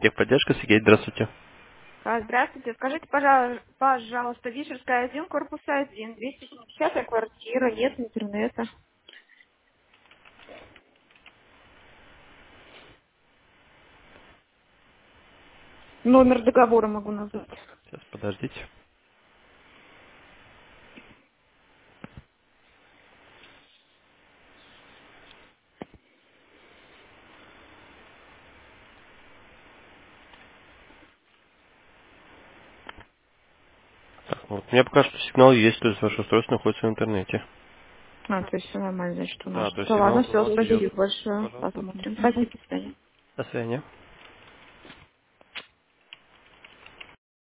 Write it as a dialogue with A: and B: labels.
A: Техподдержка, Сергей, здравствуйте.
B: Здравствуйте. Скажите, пожалуйста, Вишерская 1, корпус 1, 270-я квартира, нет интернета. Номер договора могу назвать.
A: Сейчас, подождите. Так, вот, у меня пока что сигнал есть, то есть ваше устройство находится в интернете.
B: То есть все нормально, значит, у нас.
A: Да, то есть
B: Да ладно,
A: сигнал у
B: все,
A: вас идет.
B: спасибо большое.
A: Пожалуйста.
B: Посмотрим. Спасибо, до свидания.
A: До свидания.